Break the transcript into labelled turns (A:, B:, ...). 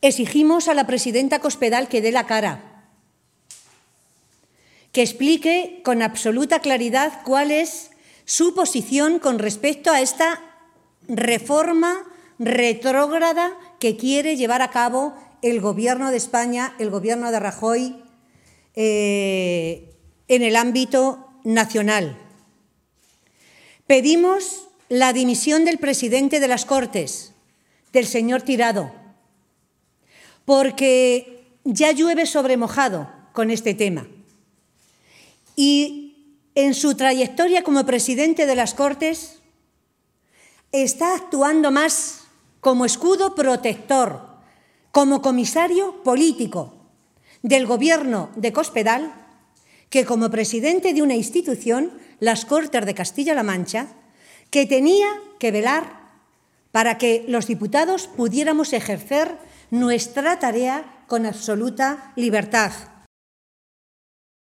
A: Exigimos a la presidenta Cospedal que dé la cara, que explique con absoluta claridad cuál es su posición con respecto a esta reforma retrógrada que quiere llevar a cabo el Gobierno de España, el Gobierno de Rajoy, en el ámbito nacional. Pedimos la dimisión del presidente de las Cortes, del señor Tirado, porque ya llueve sobre mojado con este tema. Y en su trayectoria como presidente de las Cortes está actuando más como escudo protector, como comisario político del Gobierno de Cospedal, que como presidente de una institución, las Cortes de Castilla-La Mancha, que tenía que velar para que los diputados pudiéramos ejercer nuestra tarea con absoluta libertad.